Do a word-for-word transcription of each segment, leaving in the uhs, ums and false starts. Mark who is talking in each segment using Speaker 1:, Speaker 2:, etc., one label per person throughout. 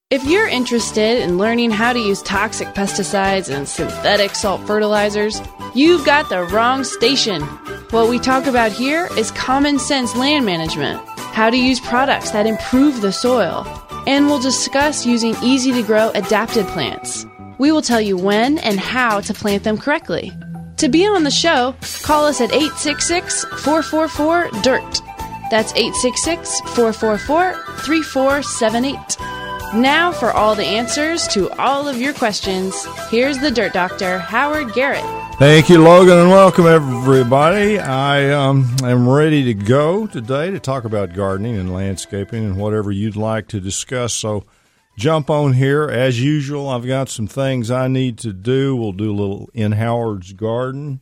Speaker 1: If you're interested in learning how to use toxic pesticides and synthetic salt fertilizers, you've got the wrong station. What we talk about here is common sense land management, how to use products that improve the soil, and we'll discuss using easy-to-grow adapted plants. We will tell you when and how to plant them correctly. To be on the show, call us at eight six six, four four four, D I R T. That's eight six six, four four four, three four seven eight. Now for all the answers to all of your questions, here's the Dirt Doctor, Howard Garrett.
Speaker 2: Thank you, Logan, and welcome, everybody. I um, am ready to go today to talk about gardening and landscaping and whatever you'd like to discuss. So jump on here. As usual, I've got some things I need to do. We'll do a little in Howard's Garden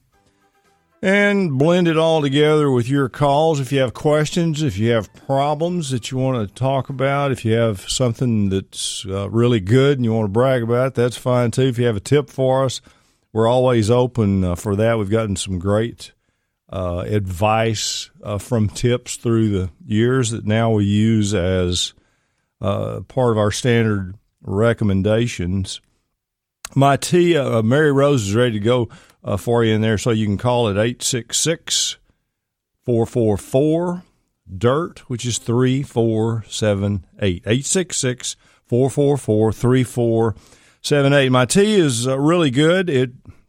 Speaker 2: and blend it all together with your calls. If you have questions, if you have problems that you want to talk about, if you have something that's uh, really good and you want to brag about, that's fine too. If you have a tip for us, we're always open uh, for that. We've gotten some great uh, advice uh, from tips through the years that now we use as uh, part of our standard recommendations. My tea, uh, Mary Rose, is ready to go uh, for you in there, so you can call it eight six six, four four four, D I R T, which is three four seven eight. eight six six, four four four, three four seven eight. My tea is uh, really good. It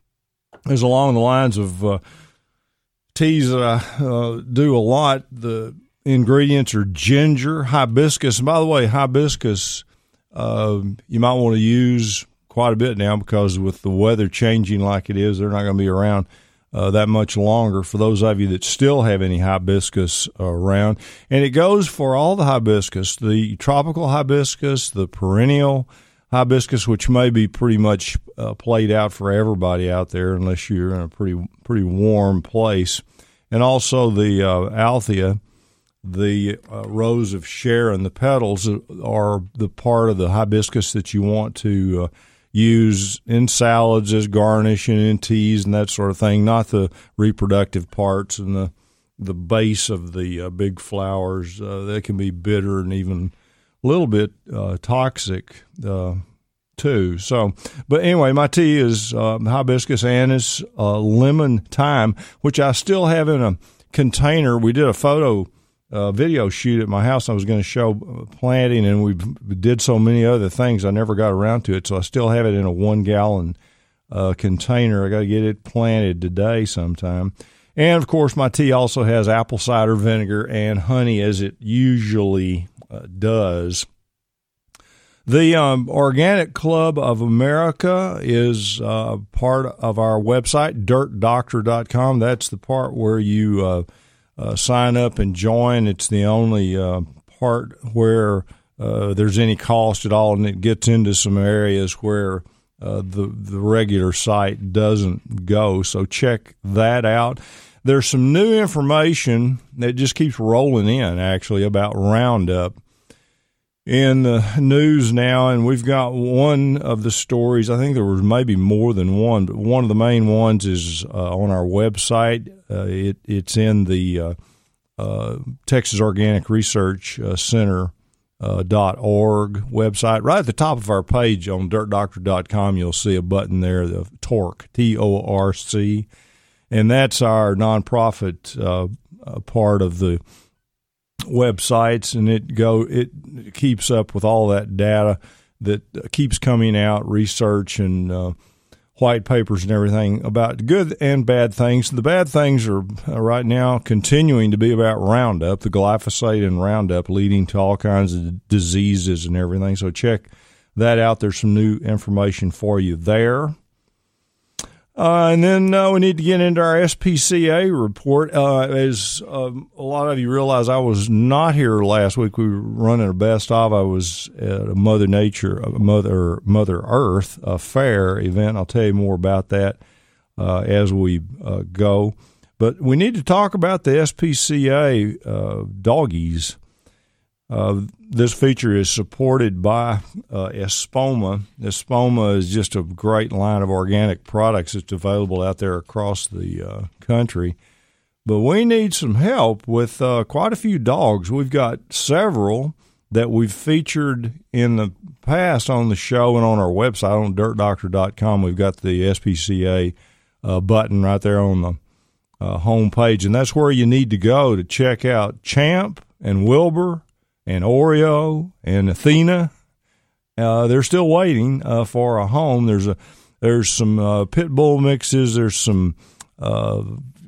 Speaker 2: is along the lines of uh, teas that I uh, do a lot. The ingredients are ginger, hibiscus. And by the way, hibiscus uh, you might want to use quite a bit now, because with the weather changing like it is, they're not going to be around uh, that much longer for those of you that still have any hibiscus uh, around. And it goes for all the hibiscus, the tropical hibiscus, the perennial hibiscus, which may be pretty much uh, played out for everybody out there unless you're in a pretty pretty warm place, and also the uh, Althea, the uh, Rose of Sharon. The petals are the part of the hibiscus that you want to uh, use in salads as garnish and in teas and that sort of thing, not the reproductive parts and the the base of the uh, big flowers. Uh, they can be bitter and even a little bit uh, toxic uh, too. So, but anyway, my tea is uh, hibiscus, anise, uh, lemon, thyme, which I still have in a container. We did a photo uh, video shoot at my house. I was going to show planting, and we did so many other things, I never got around to it. So I still have it in a one-gallon uh, container. I got to get it planted today sometime. And, of course, my tea also has apple cider vinegar and honey, as it usually uh, does. The um, Organic Club of America is uh, part of our website, dirt doctor dot com. That's the part where you uh, uh, sign up and join. It's the only uh, part where uh, there's any cost at all, and it gets into some areas where uh, the, the regular site doesn't go. So check that out. There's some new information that just keeps rolling in, actually, about Roundup in the news now, and we've got one of the stories. I think there was maybe more than one, but one of the main ones is uh, on our website. Uh, it, it's in the uh, uh, Texas Organic Research uh, Center uh, dot org website. Right at the top of our page on dirt doctor dot com, you'll see a button there, the TORC, T O R C, and that's our nonprofit uh, uh, part of the websites, and it go it keeps up with all that data that keeps coming out, research and uh, white papers and everything about good and bad things. The bad things are uh, right now continuing to be about Roundup, the glyphosate in Roundup, leading to all kinds of diseases and everything. So check that out. There's some new information for you there. Uh, and then uh, we need to get into our S P C A report. Uh, as um, a lot of you realize, I was not here last week. We were running a best of. I was at a Mother Nature, a Mother Mother Earth a fair event. I'll tell you more about that uh, as we uh, go. But we need to talk about the S P C A uh, doggies. Uh, this feature is supported by uh, Espoma. Espoma is just a great line of organic products that's available out there across the uh, country. But we need some help with uh, quite a few dogs. We've got several that we've featured in the past on the show and on our website on dirt doctor dot com. We've got the S P C A uh, button right there on the uh, home page, and that's where you need to go to check out Champ and Wilbur and Oreo and Athena. Uh, they're still waiting uh, for a home. There's a there's some uh, pit bull mixes. There's some uh,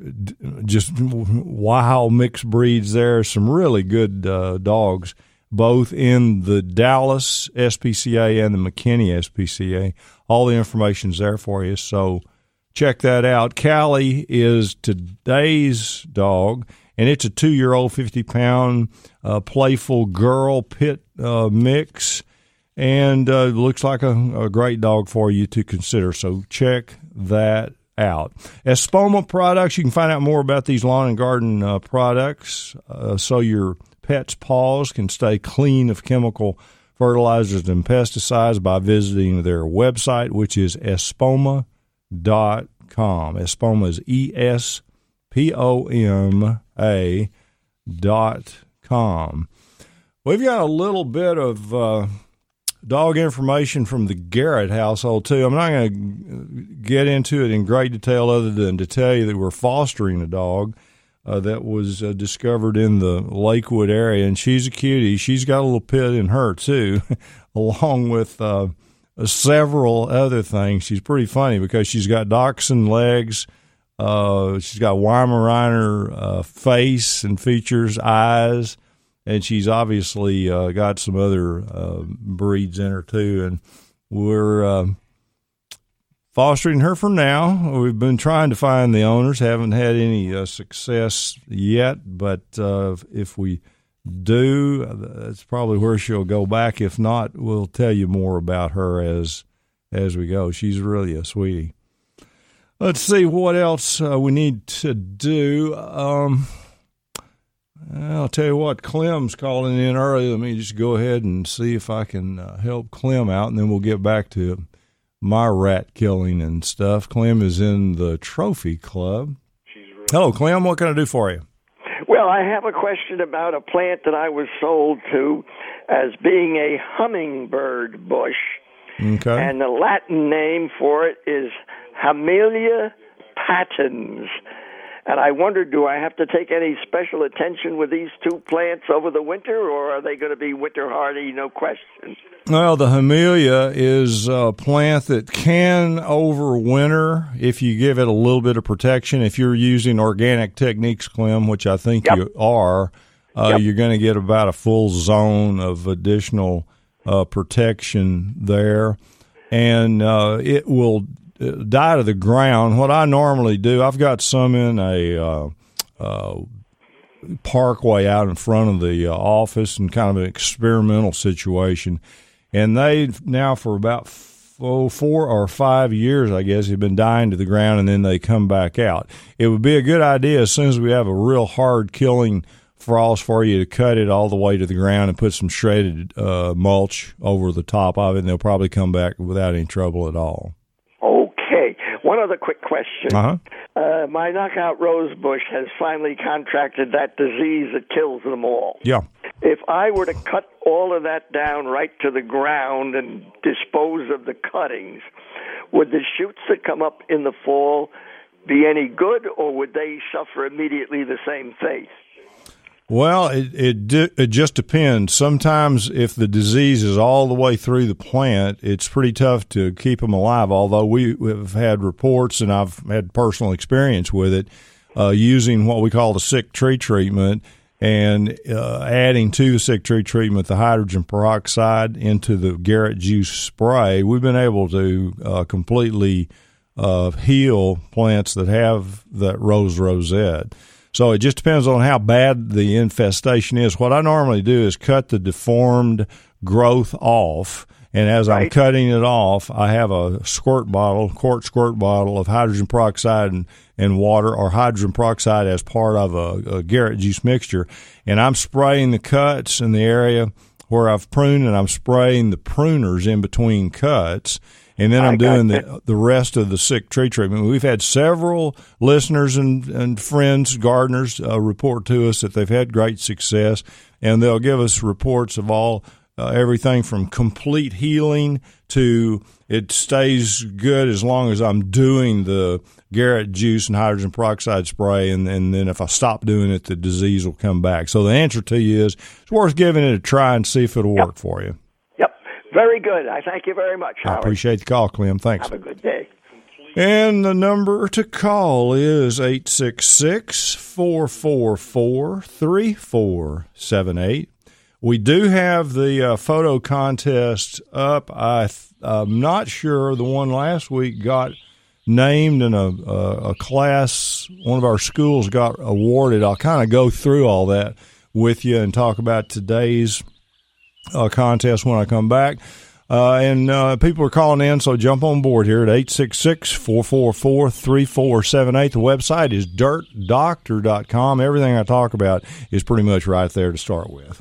Speaker 2: just wild mixed breeds there. Some really good uh, dogs, both in the Dallas S P C A and the McKinney S P C A. All the information's there for you, so check that out. Callie is today's dog, and it's a two-year-old, fifty-pound uh, playful girl pit uh, mix, and uh, looks like a, a great dog for you to consider, so check that out. Espoma Products, you can find out more about these lawn and garden uh, products uh, so your pet's paws can stay clean of chemical fertilizers and pesticides by visiting their website, which is espoma dot com. Espoma is E S P O M A dot com. We've got a little bit of uh, dog information from the Garrett household, too. I'm not going to get into it in great detail other than to tell you that we're fostering a dog uh, that was uh, discovered in the Lakewood area, and she's a cutie. She's got a little pit in her, too, along with uh, several other things. She's pretty funny because she's got dachshund legs. Uh, she's got Weimaraner uh, face and features, eyes, and she's obviously uh, got some other uh, breeds in her too. And we're uh, fostering her for now. We've been trying to find the owners, haven't had any uh, success yet, but uh, if we do, that's probably where she'll go back. If not, we'll tell you more about her as as we go. She's really a sweetie. Let's see what else uh, we need to do. Um, I'll tell you what, Clem's calling in early. Let me just go ahead and see if I can uh, help Clem out, and then we'll get back to my rat killing and stuff. Clem is in the Trophy Club. Really- Hello, Clem. What can I do for you?
Speaker 3: Well, I have a question about a plant that I was sold to as being a hummingbird bush.
Speaker 2: Okay.
Speaker 3: And the Latin name for it is Hamelia patens. And I wondered, do I have to take any special attention with these two plants over the winter, or are they going to be winter hardy, no question?
Speaker 2: Well, the Hamelia is a plant that can overwinter if you give it a little bit of protection. If you're using organic techniques, Clem, which I think
Speaker 3: yep.
Speaker 2: you are, uh,
Speaker 3: yep.
Speaker 2: you're going to get about a full zone of additional uh, protection there. And uh, it will die to the ground. What I normally do, I've got some in a uh, uh, parkway out in front of the uh, office and kind of an experimental situation. And they now for about oh, four or five years, I guess, have been dying to the ground, and then they come back out. It would be a good idea as soon as we have a real hard killing frost for you to cut it all the way to the ground and put some shredded uh, mulch over the top of it, and they'll probably come back without any trouble at all.
Speaker 3: Okay. One other quick question.
Speaker 2: Uh-huh.
Speaker 3: Uh, my knockout rosebush has finally contracted that disease that kills them all.
Speaker 2: Yeah.
Speaker 3: If I were to cut all of that down right to the ground and dispose of the cuttings, would the shoots that come up in the fall be any good, or would they suffer immediately the same fate?
Speaker 2: Well, it it it just depends. Sometimes if the disease is all the way through the plant, it's pretty tough to keep them alive, although we have had reports, and I've had personal experience with it, uh, using what we call the sick tree treatment and uh, adding to the sick tree treatment the hydrogen peroxide into the Garrett juice spray. We've been able to uh, completely uh, heal plants that have that rose rosette. So it just depends on how bad the infestation is. What I normally do is cut the deformed growth off, and as right. I'm cutting it off, I have a squirt bottle, quart squirt bottle of hydrogen peroxide and, and water, or hydrogen peroxide as part of a, a Garrett juice mixture, and I'm spraying the cuts in the area where I've pruned, and I'm spraying the pruners in between cuts. and then I'm
Speaker 3: I
Speaker 2: doing
Speaker 3: got
Speaker 2: the the rest of the sick tree treatment. We've had several listeners and, and friends, gardeners, uh, report to us that they've had great success, and they'll give us reports of all uh, everything from complete healing to it stays good as long as I'm doing the Garrett juice and hydrogen peroxide spray, and, and then if I stop doing it, the disease will come back. So the answer to you is it's worth giving it a try and see if it'll
Speaker 3: Yep.
Speaker 2: work for you.
Speaker 3: Yep. Very good. I thank you very much,
Speaker 2: I
Speaker 3: Howard.
Speaker 2: appreciate the call, Clem. Thanks.
Speaker 3: Have a good day.
Speaker 2: And the number to call is eight six six, four four four, three four seven eight. We do have the uh, photo contest up. I th- I'm not sure the one last week got named in a, a, a class. One of our schools got awarded. I'll kind of go through all that with you and talk about today's uh, contest when I come back. Uh, and uh, people are calling in, so jump on board here at eight six six, four four four, three four seven eight. The website is dirt doctor dot com. Everything I talk about is pretty much right there to start with.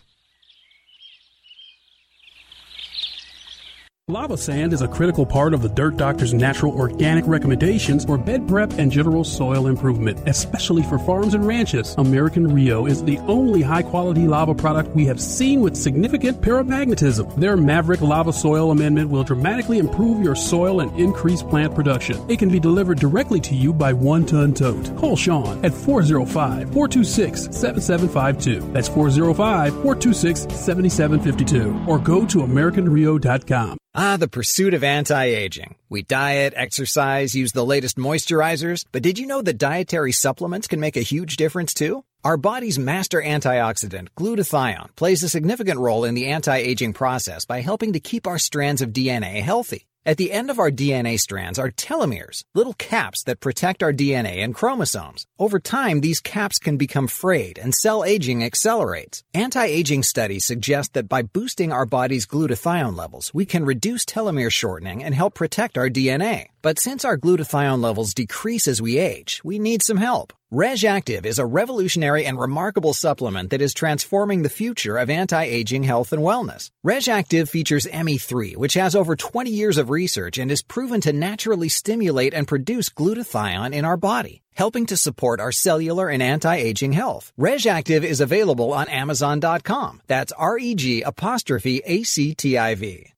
Speaker 4: Lava sand is a critical part of the Dirt Doctor's natural organic recommendations for bed prep and general soil improvement, especially for farms and ranches. American Rio is the only high-quality lava product we have seen with significant paramagnetism. Their Maverick Lava Soil Amendment will dramatically improve your soil and increase plant production. It can be delivered directly to you by one-ton tote. Call Sean at four oh five, four two six, seven seven five two. That's four oh five, four two six, seven seven five two. Or go to american rio dot com.
Speaker 5: Ah, the pursuit of anti-aging. We diet, exercise, use the latest moisturizers, but did you know that dietary supplements can make a huge difference too? Our body's master antioxidant, glutathione, plays a significant role in the anti-aging process by helping to keep our strands of D N A healthy. At the end of our D N A strands are telomeres, little caps that protect our D N A and chromosomes. Over time, these caps can become frayed and cell aging accelerates. Anti-aging studies suggest that by boosting our body's glutathione levels, we can reduce telomere shortening and help protect our D N A. But since our glutathione levels decrease as we age, we need some help. RegActive is a revolutionary and remarkable supplement that is transforming the future of anti-aging health and wellness. RegActive features M E three, which has over twenty years of research and is proven to naturally stimulate and produce glutathione in our body, helping to support our cellular and anti-aging health. RegActive is available on amazon dot com. That's R E G apostrophe A C T I V.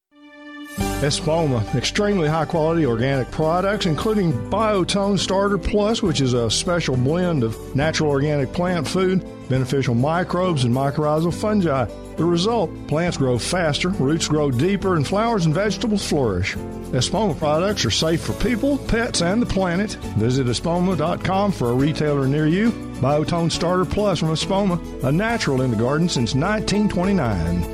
Speaker 2: Espoma, extremely high-quality organic products, including Biotone Starter Plus, which is a special blend of natural organic plant food, beneficial microbes, and mycorrhizal fungi. The result, plants grow faster, roots grow deeper, and flowers and vegetables flourish. Espoma products are safe for people, pets, and the planet. Visit espoma dot com for a retailer near you. Biotone Starter Plus from Espoma, a natural in the garden since nineteen twenty-nine.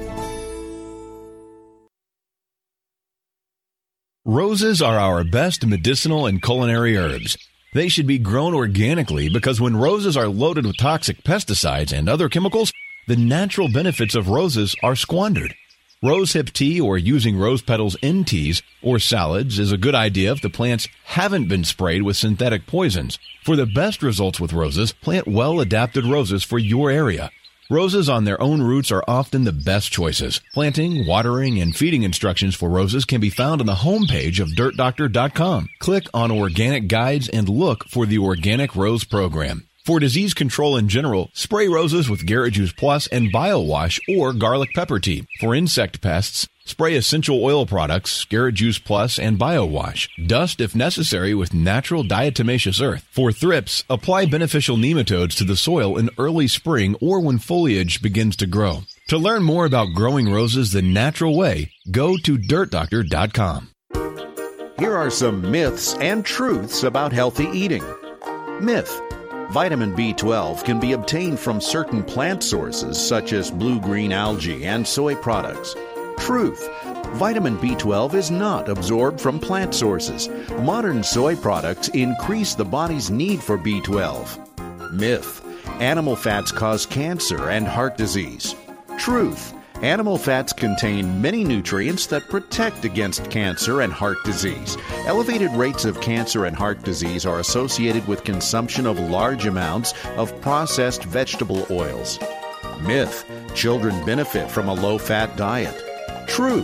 Speaker 6: Roses are our best medicinal and culinary herbs. They should be grown organically because when roses are loaded with toxic pesticides and other chemicals, the natural benefits of roses are squandered. Rosehip tea or using rose petals in teas or salads is a good idea if the plants haven't been sprayed with synthetic poisons. For the best results with roses, plant well-adapted roses for your area. Roses on their own roots are often the best choices. Planting, watering, and feeding instructions for roses can be found on the homepage of dirt doctor dot com. Click on Organic Guides and look for the Organic Rose Program. For disease control in general, spray roses with Garrett Juice Plus and BioWash or garlic pepper tea. For insect pests, spray essential oil products, Garrett Juice Plus, and BioWash. Dust if necessary with natural diatomaceous earth. For thrips, apply beneficial nematodes to the soil in early spring or when foliage begins to grow. To learn more about growing roses the natural way, go to dirt doctor dot com.
Speaker 7: Here are some myths and truths about healthy eating. Myth: vitamin B twelve can be obtained from certain plant sources such as blue-green algae and soy products. Truth: vitamin B twelve is not absorbed from plant sources. Modern soy products increase the body's need for B twelve. Myth: animal fats cause cancer and heart disease. Truth: animal fats contain many nutrients that protect against cancer and heart disease. Elevated rates of cancer and heart disease are associated with consumption of large amounts of processed vegetable oils. Myth: children benefit from a low-fat diet. Truth: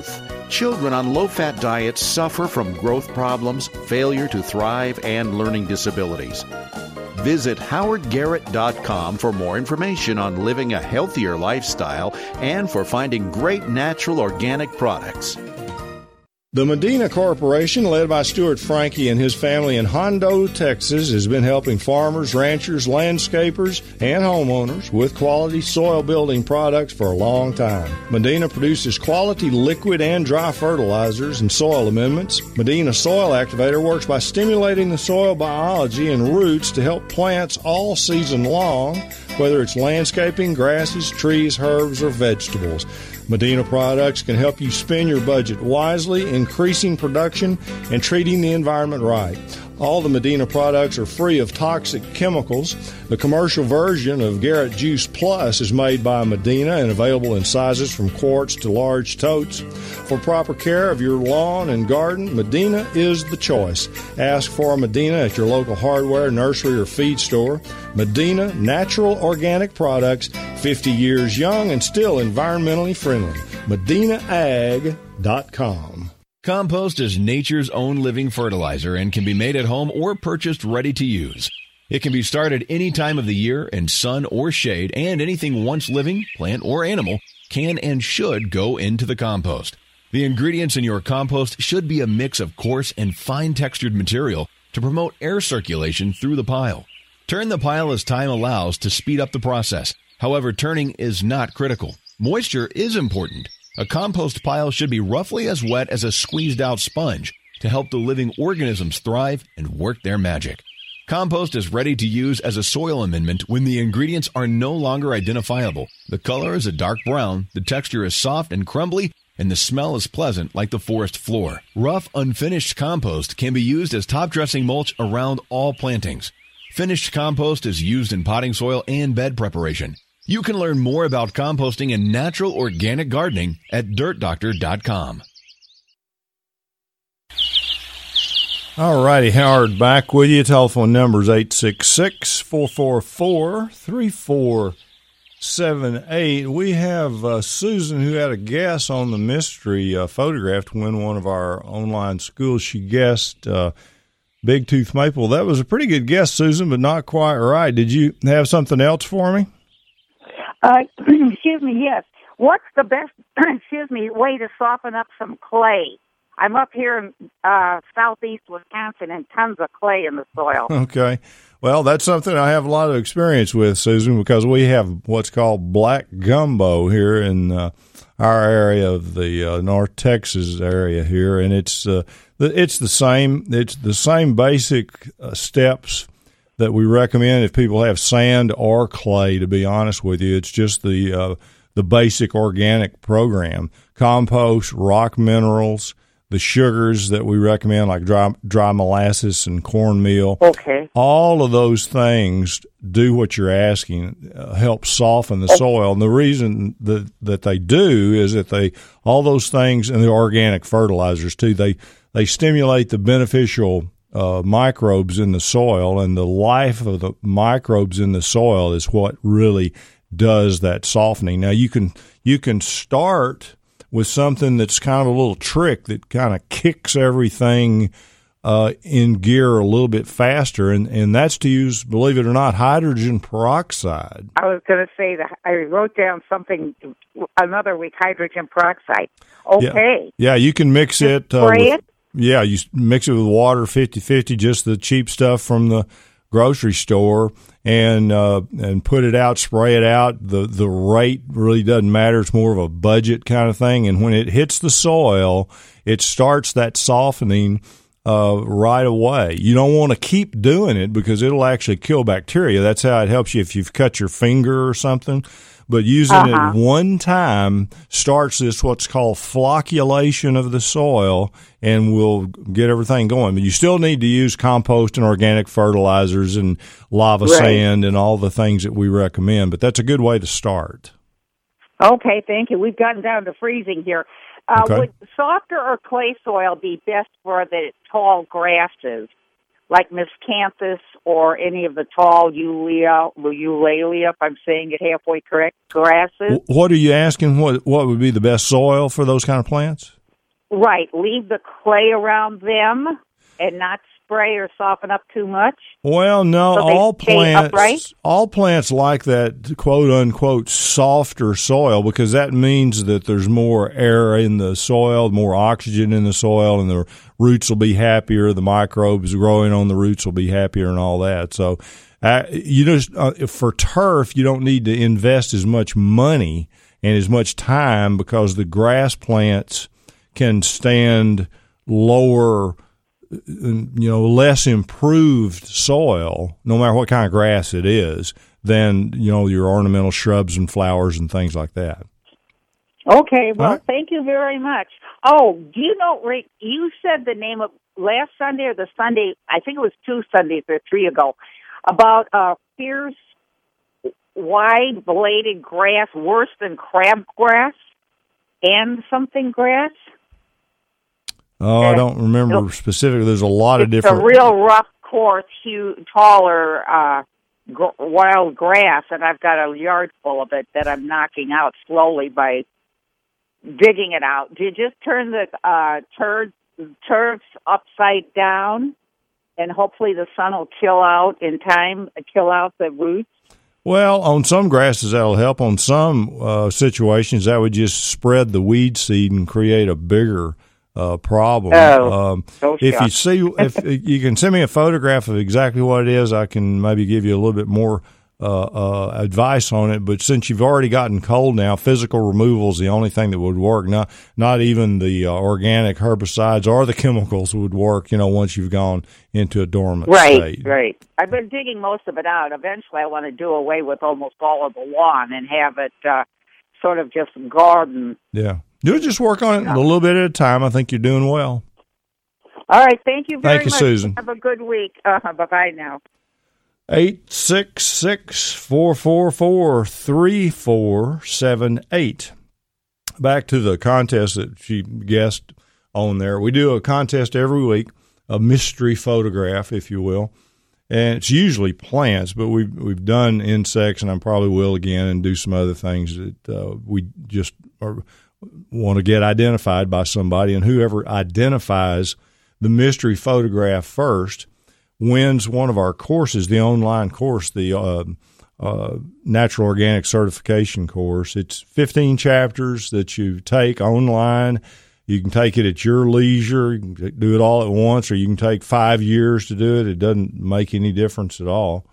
Speaker 7: Children on low-fat diets suffer from growth problems, failure to thrive, and learning disabilities. Visit howard garrett dot com for more information on living a healthier lifestyle and for finding great natural organic products.
Speaker 2: The Medina Corporation, led by Stuart Frankie and his family in Hondo, Texas, has been helping farmers, ranchers, landscapers, and homeowners with quality soil building products for a long time. Medina produces quality liquid and dry fertilizers and soil amendments. Medina Soil Activator works by stimulating the soil biology and roots to help plants all season long, whether it's landscaping, grasses, trees, herbs, or vegetables. Medina products can help you spend your budget wisely, increasing production and treating the environment right. All the Medina products are free of toxic chemicals. The commercial version of Garrett Juice Plus is made by Medina and available in sizes from quarts to large totes. For proper care of your lawn and garden, Medina is the choice. Ask for Medina at your local hardware, nursery, or feed store. Medina Natural Organic Products, fifty years young and still environmentally friendly. medina ag dot com.
Speaker 6: Compost is nature's own living fertilizer and can be made at home or purchased ready to use. It can be started any time of the year in sun or shade, and anything once living, plant or animal, can and should go into the compost. The ingredients in your compost should be a mix of coarse and fine-textured material to promote air circulation through the pile. Turn the pile as time allows to speed up the process. However, turning is not critical. Moisture is important. A compost pile should be roughly as wet as a squeezed-out sponge to help the living organisms thrive and work their magic. Compost is ready to use as a soil amendment when the ingredients are no longer identifiable. The color is a dark brown, the texture is soft and crumbly, and the smell is pleasant like the forest floor. Rough, unfinished compost can be used as top-dressing mulch around all plantings. Finished compost is used in potting soil and bed preparation. You can learn more about composting and natural organic gardening at dirt doctor dot com.
Speaker 2: All righty, Howard back with you. Telephone number is eight six six, four four four, three four seven eight. We have uh, Susan, who had a guess on the mystery uh, photograph to win one of our online schools. She guessed uh, Big Tooth Maple. That was a pretty good guess, Susan, but not quite right. Did you have something else for me?
Speaker 8: Uh, excuse me, yes. What's the best, excuse me, way to soften up some clay? I'm up here in uh, southeast Wisconsin and tons of clay in the soil.
Speaker 2: Okay. Well, that's something I have a lot of experience with, Susan, because we have what's called black gumbo here in uh, our area of the uh, North Texas area here, and it's uh, it's the same. It's the same basic uh, steps that we recommend if people have sand or clay. To be honest with you, it's just the uh, the basic organic program: compost, rock minerals, the sugars that we recommend, like dry, dry molasses and cornmeal.
Speaker 8: Okay.
Speaker 2: All of those things do what you're asking, uh, help soften the soil. And the reason that, that they do is that they, all those things, and the organic fertilizers too, they, they stimulate the beneficial uh, microbes in the soil, and the life of the microbes in the soil is what really does that softening. Now, you can, you can start with something that's kind of a little trick that kind of kicks everything uh, in gear a little bit faster, and, and that's to use, believe it or not, hydrogen peroxide.
Speaker 8: I was going to say that I wrote down something another week, hydrogen peroxide. Okay.
Speaker 2: Yeah, yeah, you can mix
Speaker 8: Just
Speaker 2: it. Uh,
Speaker 8: spray
Speaker 2: with,
Speaker 8: it?
Speaker 2: Yeah, you mix it with water fifty-fifty, just the cheap stuff from the grocery store, and uh, and put it out, spray it out. The the rate really doesn't matter. It's more of a budget kind of thing. And when it hits the soil, it starts that softening uh, right away. You don't want to keep doing it because it'll actually kill bacteria. That's how it helps you if you've cut your finger or something. But using
Speaker 8: uh-huh.
Speaker 2: it one time starts this what's called flocculation of the soil, and will get everything going. But you still need to use compost and organic fertilizers and lava
Speaker 8: right.
Speaker 2: sand and all the things that we recommend. But that's a good way to start.
Speaker 8: Okay, thank you. We've gotten down to freezing here. Uh,
Speaker 2: Okay.
Speaker 8: Would softer or clay soil be best for the tall grasses, like miscanthus or any of the tall Eulia, Eulalia, if I'm saying it halfway correct, grasses?
Speaker 2: What are you asking? What what would be the best soil for those kind of plants?
Speaker 8: Right. Leave the clay around them and not spray or soften up too much.
Speaker 2: Well, no,
Speaker 8: so
Speaker 2: all plants,
Speaker 8: upright?
Speaker 2: all plants like that quote unquote softer soil because that means that there's more air in the soil, more oxygen in the soil, and the roots will be happier. The microbes growing on the roots will be happier, and all that. So, uh, you just uh, for turf, you don't need to invest as much money and as much time because the grass plants can stand lower, you know, less improved soil, no matter what kind of grass it is, than, you know, your ornamental shrubs and flowers and things like that.
Speaker 8: Okay, well,
Speaker 2: right.
Speaker 8: Thank you very much. Oh, do you know, Rick, you said the name of last Sunday or the Sunday, I think it was two Sundays or three ago, about uh, fierce, wide-bladed grass, worse than crabgrass and something grass?
Speaker 2: Oh, I don't remember specifically. There's a lot of different.
Speaker 8: It's a real rough, coarse, huge, taller uh, gr- wild grass, and I've got a yard full of it that I'm knocking out slowly by digging it out. Do you just turn the uh, turds, turfs upside down, and hopefully the sun will kill out in time, kill out the roots?
Speaker 2: Well, on some grasses that'll help. On some uh, situations, that would just spread the weed seed and create a bigger Uh, problem.
Speaker 8: Oh,
Speaker 2: um,
Speaker 8: so
Speaker 2: if you see, if you can send me a photograph of exactly what it is, I can maybe give you a little bit more uh, uh, advice on it. But since you've already gotten cold now, physical removal is the only thing that would work. Not not even the uh, organic herbicides or the chemicals would work. You know, once you've gone into a dormant
Speaker 8: right,
Speaker 2: state.
Speaker 8: Right, right. I've been digging most of it out. Eventually, I want to do away with almost all of the lawn and have it uh, sort of just garden.
Speaker 2: Yeah. Do just work on it a little bit at a time. I think you're doing well.
Speaker 8: All right. Thank you very
Speaker 2: Thank you,
Speaker 8: much.
Speaker 2: Susan.
Speaker 8: Have a good week. Uh, bye-bye now.
Speaker 2: eight six six, four four four, three four seven eight. Back to the contest that she guessed on there. We do a contest every week, a mystery photograph, if you will. And it's usually plants, but we've, we've done insects, and I probably will again and do some other things that uh, we just are – want to get identified by somebody, and whoever identifies the mystery photograph first wins one of our courses, the online course, the uh, uh, Natural Organic Certification course. It's fifteen chapters that you take online. You can take it at your leisure. You can do it all at once, or you can take five years to do it. It doesn't make any difference at all.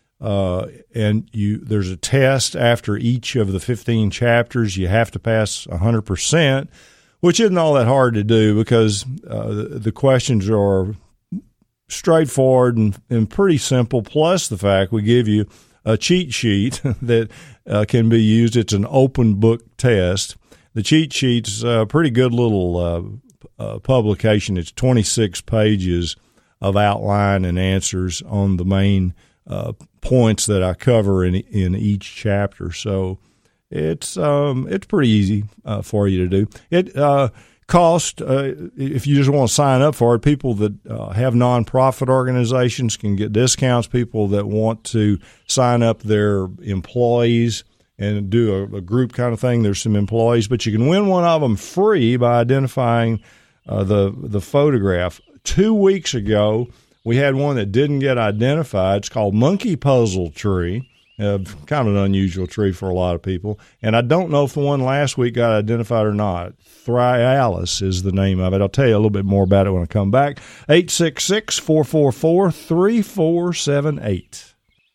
Speaker 2: Uh, and you, there's a test after each of the fifteen chapters. You have to pass one hundred percent, which isn't all that hard to do because uh, the, the questions are straightforward and, and pretty simple, plus the fact we give you a cheat sheet that uh, can be used. It's an open book test. The cheat sheet's a pretty good little uh, uh, publication. It's twenty-six pages of outline and answers on the main uh, points that I cover in in each chapter. So it's um, it's pretty easy uh, for you to do. It uh, costs, uh, if you just want to sign up for it, people that uh, have nonprofit organizations can get discounts. People that want to sign up their employees and do a, a group kind of thing, there's some employees, but you can win one of them free by identifying uh, the the photograph. Two weeks ago, we had one that didn't get identified. It's called Monkey Puzzle Tree, uh, kind of an unusual tree for a lot of people. And I don't know if the one last week got identified or not. Thryallis is the name of it. I'll tell you a little bit more about it when I come back. eight six six, four four four, three four seven eight.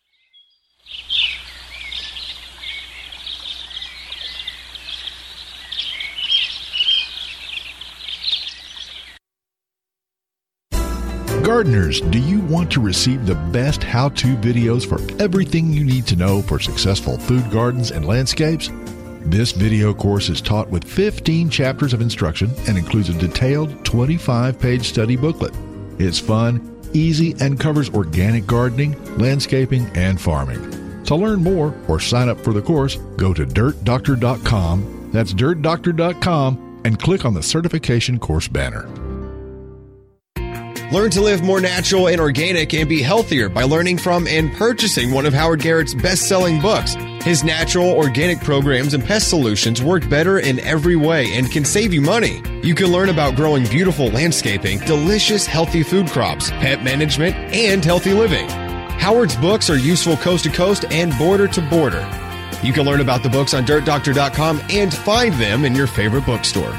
Speaker 9: Gardeners, do you want to receive the best how-to videos for everything you need to know for successful food gardens and landscapes? This video course is taught with fifteen chapters of instruction and includes a detailed twenty-five page study booklet. It's fun, easy, and covers organic gardening, landscaping, and farming. To learn more or sign up for the course, go to dirt doctor dot com. That's dirt doctor dot com and click on the certification course banner.
Speaker 10: Learn to live more natural and organic and be healthier by learning from and purchasing one of Howard Garrett's best-selling books. His natural, organic programs and pest solutions work better in every way and can save you money. You can learn about growing beautiful landscaping, delicious, healthy food crops, pet management, and healthy living. Howard's books are useful coast to coast and border to border. You can learn about the books on dirt doctor dot com and find them in your favorite bookstore.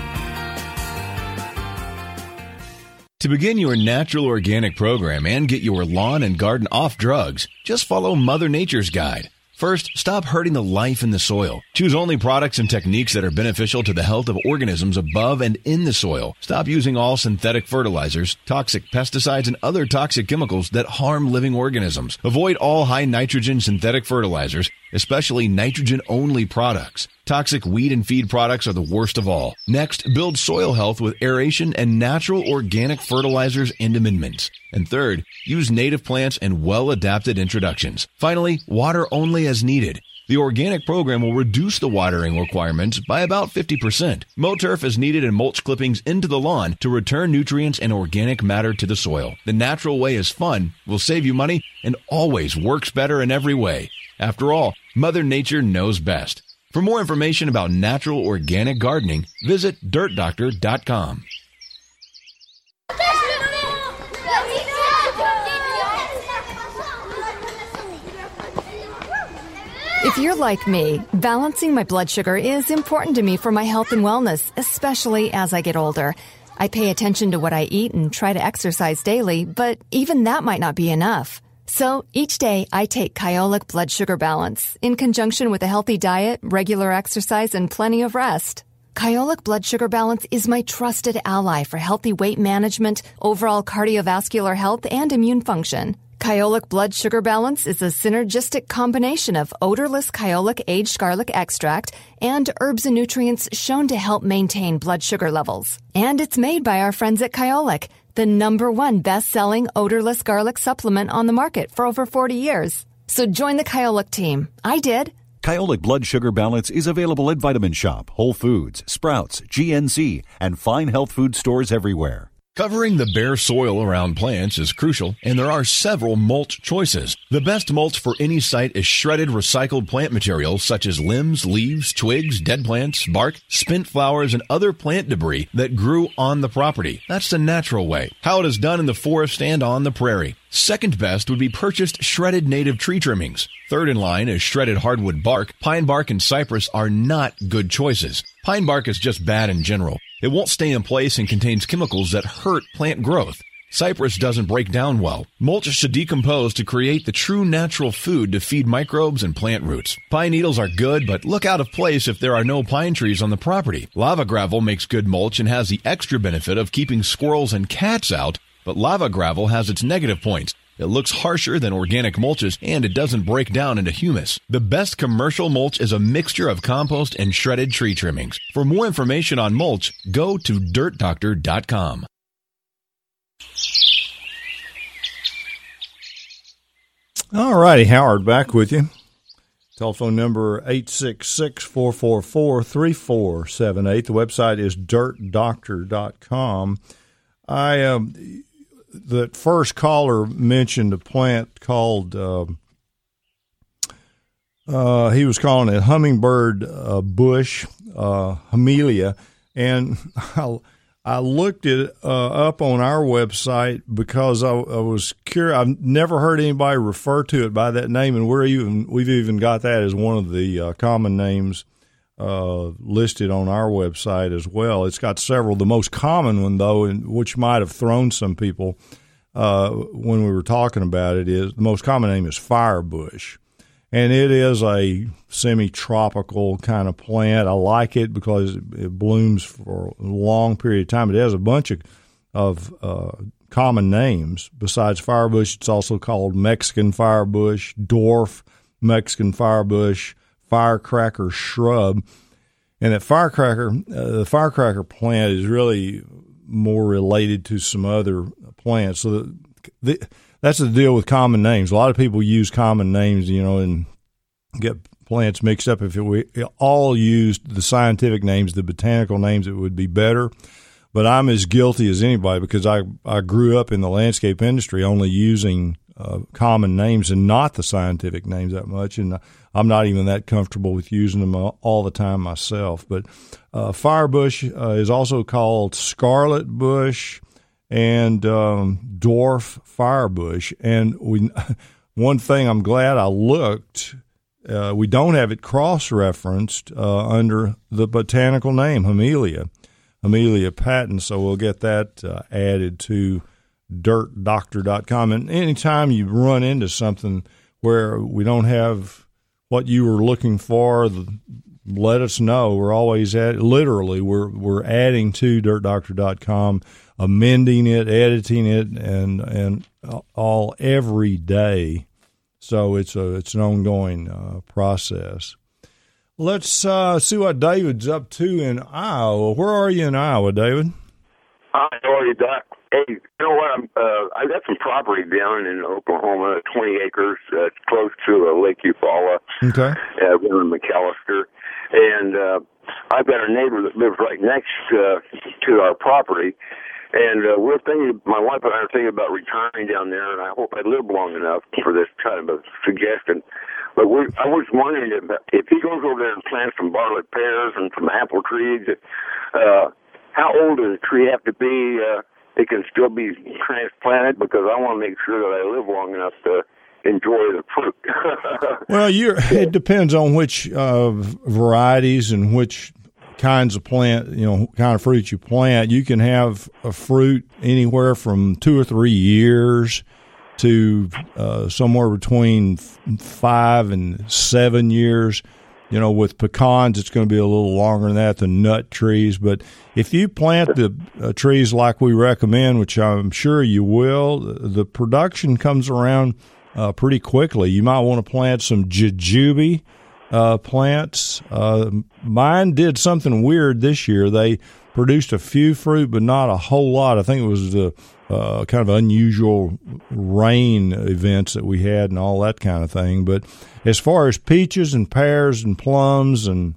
Speaker 6: To begin your natural organic program and get your lawn and garden off drugs, just follow Mother Nature's guide. First, stop hurting the life in the soil. Choose only products and techniques that are beneficial to the health of organisms above and in the soil. Stop using all synthetic fertilizers, toxic pesticides, and other toxic chemicals that harm living organisms. Avoid all high nitrogen synthetic fertilizers, especially nitrogen-only products. Toxic weed and feed products are the worst of all. Next, build soil health with aeration and natural organic fertilizers and amendments. And third, use native plants and well-adapted introductions. Finally, water only as needed. The organic program will reduce the watering requirements by about fifty percent. Mow-turf is needed in mulch clippings into the lawn to return nutrients and organic matter to the soil. The natural way is fun, will save you money, and always works better in every way. After all, Mother Nature knows best. For more information about natural organic gardening, visit dirt doctor dot com.
Speaker 11: If you're like me, balancing my blood sugar is important to me for my health and wellness, especially as I get older. I pay attention to what I eat and try to exercise daily, but even that might not be enough. So each day I take Kyolic Blood Sugar Balance in conjunction with a healthy diet, regular exercise, and plenty of rest. Kyolic Blood Sugar Balance is my trusted ally for healthy weight management, overall cardiovascular health, and immune function. Kyolic Blood Sugar Balance is a synergistic combination of odorless Kyolic aged garlic extract and herbs and nutrients shown to help maintain blood sugar levels. And it's made by our friends at Kyolic, the number one best-selling odorless garlic supplement on the market for over forty years. So join the Kyolic team. I did.
Speaker 12: Kyolic Blood Sugar Balance is available at Vitamin Shop, Whole Foods, Sprouts, G N C, and fine health food stores everywhere.
Speaker 6: Covering the bare soil around plants is crucial, and there are several mulch choices. The best mulch for any site is shredded recycled plant materials such as limbs, leaves, twigs, dead plants, bark, spent flowers, and other plant debris that grew on the property. That's the natural way, how it is done in the forest and on the prairie. Second best would be purchased shredded native tree trimmings. Third in line is shredded hardwood bark. Pine bark and cypress are not good choices. Pine bark is just bad in general. It won't stay in place and contains chemicals that hurt plant growth. Cypress doesn't break down well. Mulch should decompose to create the true natural food to feed microbes and plant roots. Pine needles are good, but look out of place if there are no pine trees on the property. Lava gravel makes good mulch and has the extra benefit of keeping squirrels and cats out, but lava gravel has its negative points. It looks harsher than organic mulches, and it doesn't break down into humus. The best commercial mulch is a mixture of compost and shredded tree trimmings. For more information on mulch, go to dirt doctor dot com.
Speaker 2: All righty, Howard, back with you. Telephone number eight six six, four four four, three four seven eight. The website is dirt doctor dot com. I um, the first caller mentioned a plant called uh, uh, he was calling it hummingbird uh, bush, uh, Hamelia, and I, I looked it uh, up on our website because I, I was curious. I've never heard anybody refer to it by that name, and we're even we've even got that as one of the uh, common names uh, listed on our website as well. It's got several. The most common one, though, and which might have thrown some people uh, when we were talking about it, is the most common name is firebush. And it is a semi-tropical kind of plant. I like it because it blooms for a long period of time. It has a bunch of, of uh, common names. Besides firebush, it's also called Mexican firebush, dwarf Mexican firebush, firecracker shrub. And that firecracker, uh, the firecracker plant is really more related to some other plants. So the, the that's the deal with common names. A lot of people use common names, you know, and get plants mixed up. If it, we all used the scientific names, the botanical names, it would be better. But I'm as guilty as anybody because I, I grew up in the landscape industry only using uh, common names and not the scientific names that much, and I'm not even that comfortable with using them all the time myself. But uh, firebush uh, is also called scarlet bush and um, dwarf firebush. And we, one thing I'm glad I looked, uh, we don't have it cross-referenced uh, under the botanical name, Hamelia, Hamelia patens, so we'll get that uh, added to dirt doctor dot com. And anytime you run into something where we don't have what you were looking for, let us know. We're always at literally we're we're adding to dirt doctor dot com, amending it, editing it, and and all every day. So it's a it's an ongoing uh, process. Let's uh, see what David's up to in Iowa. Where are you in Iowa, David?
Speaker 13: Hi, how are you, Doc? Hey, you know what? I'm, uh, I got some property down in Oklahoma, twenty acres. Uh, it's close to uh, Lake Eufaula.
Speaker 2: Okay.
Speaker 13: Uh, we're in McAllister. And uh, I've got a neighbor that lives right next uh, to our property. And uh, we're thinking, my wife and I are thinking about retiring down there, and I hope I live long enough for this kind of a suggestion. But we're, I was wondering if, if he goes over there and plants some Bartlett pears and some apple trees, uh, how old does a tree have to be? Uh, it can still be transplanted, because I want to make sure that I live long enough to enjoy the fruit.
Speaker 2: Well, you're, it depends on which uh, varieties and which kinds of plant, you know, kind of fruit you plant. You can have a fruit anywhere from two or three years to uh, somewhere between five and seven years. You know, with pecans, it's going to be a little longer than that, the nut trees. But if you plant the uh, trees like we recommend, which I'm sure you will, the production comes around uh, pretty quickly. You might want to plant some jujube uh, plants. Uh, mine did something weird this year. They produced a few fruit, but not a whole lot. I think it was the uh, kind of unusual rain events that we had and all that kind of thing. But as far as peaches and pears and plums and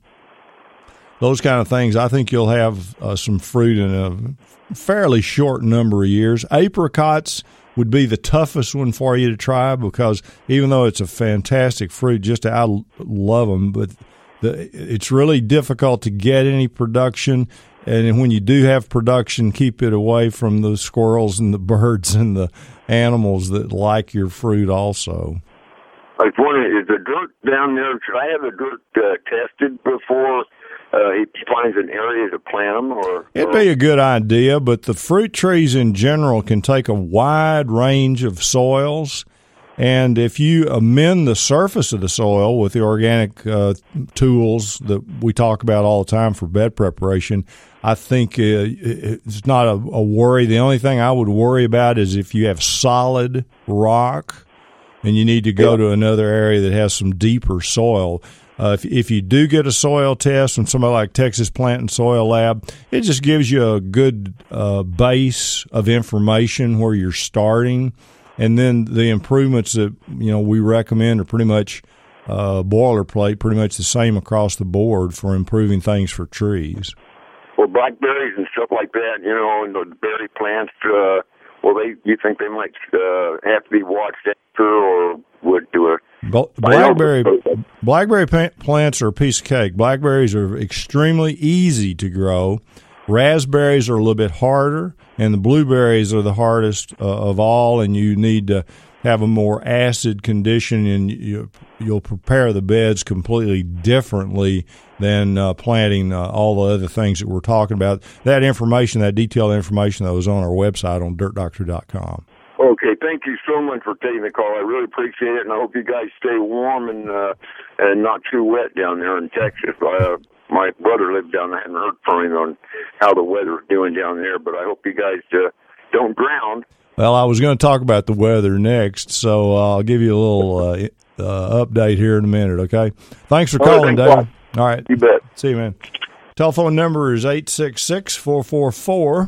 Speaker 2: those kind of things, I think you'll have uh, some fruit in a fairly short number of years. Apricots would be the toughest one for you to try, because even though it's a fantastic fruit, just I love them, but the, it's really difficult to get any production. And when you do have production, keep it away from the squirrels and the birds and the animals that like your fruit also.
Speaker 13: I was wondering, is the dirt down there, should I have the dirt uh, tested before uh, he finds an area to plant them? Or,
Speaker 2: It'd be a good idea, but the fruit trees in general can take a wide range of soils. And if you amend the surface of the soil with the organic uh, tools that we talk about all the time for bed preparation, I think uh, it's not a, a worry. The only thing I would worry about is if you have solid rock and you need to go to another area that has some deeper soil. Uh, if, if you do get a soil test from somebody like Texas Plant and Soil Lab, it just gives you a good uh, base of information where you're starting. And then the improvements that, you know, we recommend are pretty much uh, boilerplate, pretty much the same across the board for improving things for trees.
Speaker 13: Well, blackberries and stuff like that, you know, and the berry plants, uh, well, they, you think they might uh, have to be watched after, or would do a
Speaker 2: Blackberry blackberry plants are a piece of cake. Blackberries are extremely easy to grow. Raspberries are a little bit harder, and the blueberries are the hardest uh, of all, and you need to have a more acid condition, and you, you'll prepare the beds completely differently than uh, planting uh, all the other things that we're talking about. That information, that detailed information, that was on our website on dirt doctor dot com.
Speaker 13: Okay, thank you so much for taking the call. I really appreciate it, and I hope you guys stay warm and uh, and not too wet down there in Texas. Uh, my brother lived down there. I haven't heard from him on how the weather's doing down there, but I hope you guys uh, don't drown.
Speaker 2: Well, I was going to talk about the weather next, so uh, I'll give you a little uh, uh, update here in a minute, okay? Thanks for calling,
Speaker 13: right,
Speaker 2: David. All right.
Speaker 13: You bet.
Speaker 2: See you, man. Telephone number is eight six six, four four four,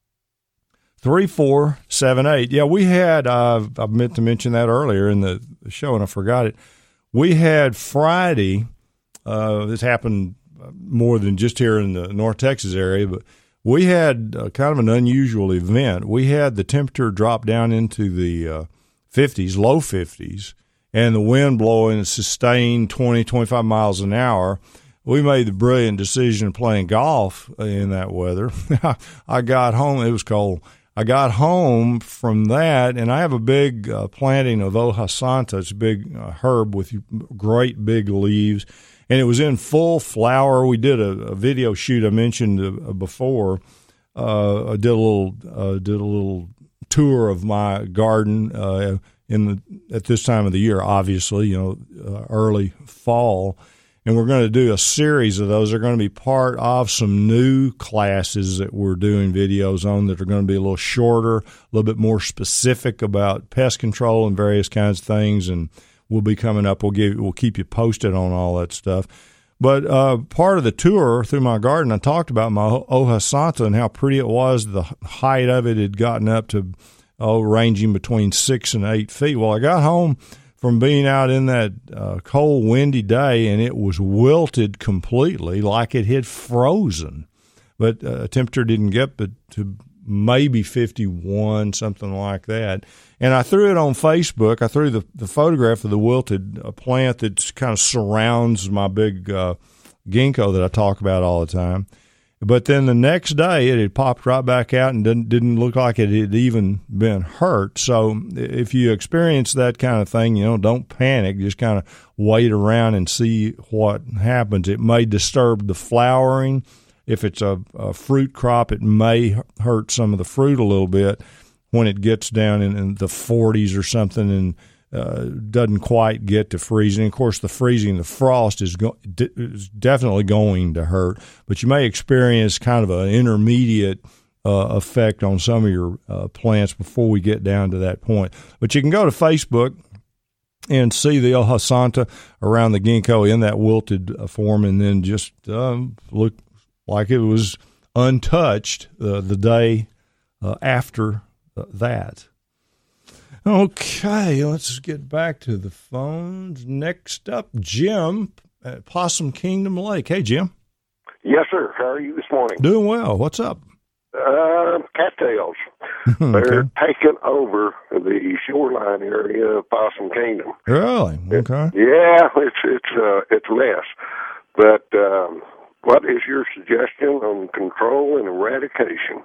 Speaker 2: three four seven eight. Yeah, we had, uh, I meant to mention that earlier in the show, and I forgot it. We had Friday, uh, this happened more than just here in the North Texas area, but we had uh, kind of an unusual event. We had the temperature drop down into the uh, fifties, low fifties, and the wind blowing a sustained twenty, twenty-five miles an hour, we made the brilliant decision of playing golf in that weather. I got home. It was cold. I got home from that, and I have a big uh, planting of Hoja Santa. It's a big uh, herb with great big leaves, and it was in full flower. We did a, a video shoot I mentioned uh, before. Uh, I did a little uh, did a little tour of my garden uh, in the at this time of the year. Obviously, you know, uh, early fall. And we're going to do a series of those. They're going to be part of some new classes that we're doing videos on that are going to be a little shorter, a little bit more specific about pest control and various kinds of things. And we'll be coming up. We'll give, we'll keep you posted on all that stuff. But uh, part of the tour through my garden, I talked about my Hoja Santa and how pretty it was. The height of it had gotten up to oh, ranging between six and eight feet. Well, I got home from being out in that uh, cold, windy day, and it was wilted completely like it had frozen. But uh, temperature didn't get but to maybe fifty-one, something like that. And I threw it on Facebook. I threw the, the photograph of the wilted uh, plant that kind of surrounds my big uh, ginkgo that I talk about all the time. But then the next day, it had popped right back out and didn't, didn't look like it had even been hurt. So if you experience that kind of thing, you know, don't panic. Just kind of wait around and see what happens. It may disturb the flowering. If it's a, a fruit crop, it may hurt some of the fruit a little bit when it gets down in, in the forties or something and uh, doesn't quite get to freezing. Of course, the freezing, the frost is, go- is definitely going to hurt, but you may experience kind of an intermediate uh, effect on some of your uh, plants before we get down to that point. But you can go to Facebook and see the Hoja Santa around the ginkgo in that wilted uh, form, and then just um, look like it was untouched uh, the day uh, after uh, that. Okay, let's get back to the phones. Next up, Jim at Possum Kingdom Lake. Hey, Jim.
Speaker 14: Yes, sir. How are you this morning?
Speaker 2: Doing well. What's up?
Speaker 14: Uh, cattails. They're
Speaker 2: Okay.
Speaker 14: taking over the shoreline area of Possum Kingdom.
Speaker 2: Really? Okay.
Speaker 14: Yeah, it's it's uh, it's a mess. But um, what is your suggestion on control and eradication?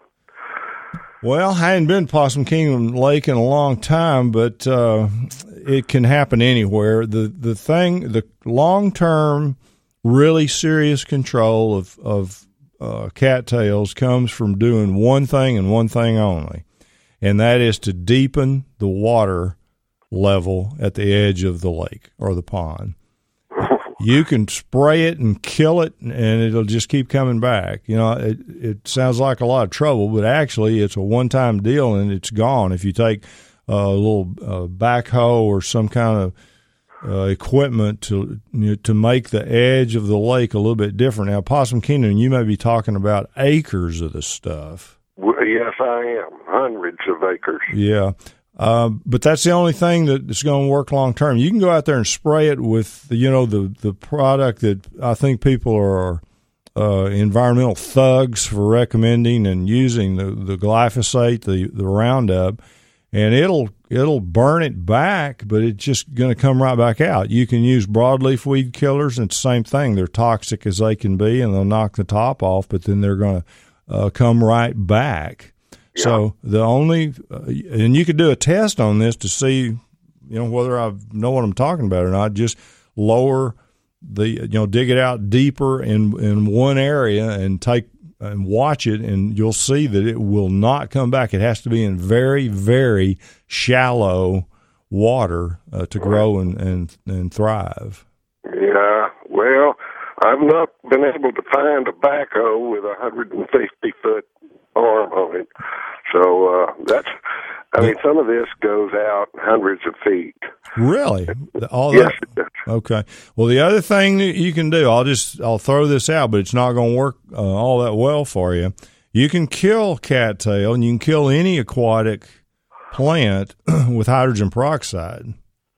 Speaker 2: Well, I hadn't been to Possum Kingdom Lake in a long time, but uh, it can happen anywhere. The the thing, the long-term, really serious control of, of uh, cattails comes from doing one thing and one thing only, and that is to deepen the water level at the edge of the lake or the pond. You can spray it and kill it, and it'll just keep coming back. You know, it, it sounds like a lot of trouble, but actually it's a one-time deal, and it's gone. If you take a little uh, backhoe or some kind of uh, equipment to you know, to make the edge of the lake a little bit different. Now, Possum Kingdom, you may be talking about acres of this stuff.
Speaker 14: Well, yes, I am. Hundreds of acres.
Speaker 2: Yeah. Uh, but that's the only thing that's going to work long term. You can go out there and spray it with, you know, the, the product that I think people are uh, environmental thugs for recommending and using, the, the glyphosate, the, the Roundup, and it'll it'll burn it back, but it's just going to come right back out. You can use broadleaf weed killers, and it's the same thing. They're toxic as they can be, and they'll knock the top off, but then they're going to uh, come right back. So the only, uh, and you could do a test on this to see, you know, whether I know what I'm talking about or not. Just lower the, you know, dig it out deeper in in one area and take and watch it, and you'll see that it will not come back. It has to be in very, very shallow water uh, to grow and, and and thrive.
Speaker 14: Yeah, well, I've not been able to find a backhoe with a one hundred fifty foot arm on it. So uh, that's, I mean, some of this goes out hundreds of feet.
Speaker 2: Really? All
Speaker 14: yes,
Speaker 2: that?
Speaker 14: it does.
Speaker 2: Okay. Well, the other thing that you can do, I'll just, I'll throw this out, but it's not going to work uh, all that well for you. You can kill cattail, and you can kill any aquatic plant with hydrogen peroxide.